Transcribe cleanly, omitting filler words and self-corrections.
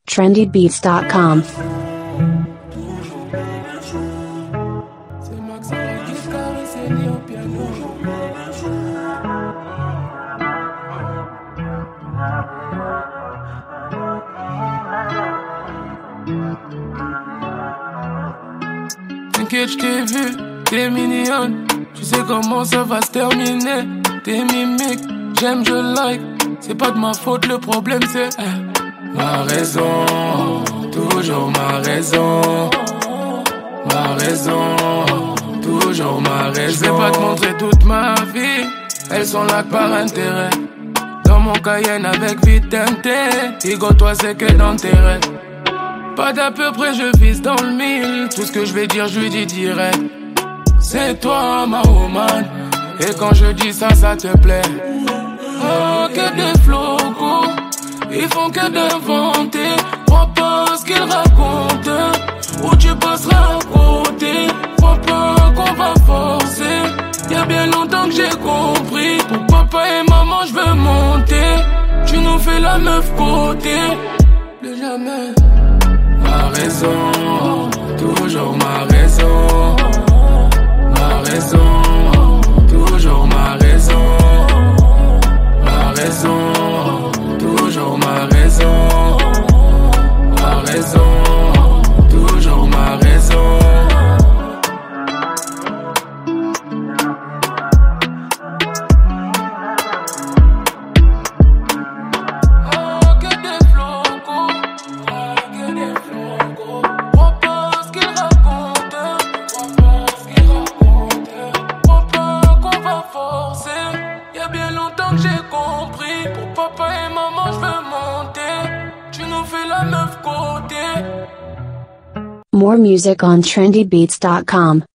trendybeats.com. T'inquiète, je t'ai vu, t'es mignonne. Tu sais comment ça va se terminer. T'es mimique, j'aime, je like. C'est pas de ma faute, le problème c'est ma raison, toujours ma raison. Ma raison, toujours ma raison. Je vais pas te montrer toute ma vie, elles sont là que par intérêt. Dans mon Cayenne avec vitesse, Higo, toi c'est que dans tes rêves. Pas d'à peu près, je vise dans le mille. Tout ce que je vais dire, je lui dis direct. C'est toi ma woman. Et quand je dis ça, ça te plaît. Oh, que des flocos. Ils font que d'inventer. Crois pas ce qu'ils racontent. Ou tu passeras à côté. Crois pas qu'on va forcer. Y'a bien longtemps que j'ai compris. Pour papa et maman, je veux monter. Tu nous fais la meuf côté. Plus jamais. Ma raison, toujours ma raison. Ma raison, toujours ma raison. Ma raison, toujours ma raison. Ma raison, toujours ma raison. More music on trendybeats.com.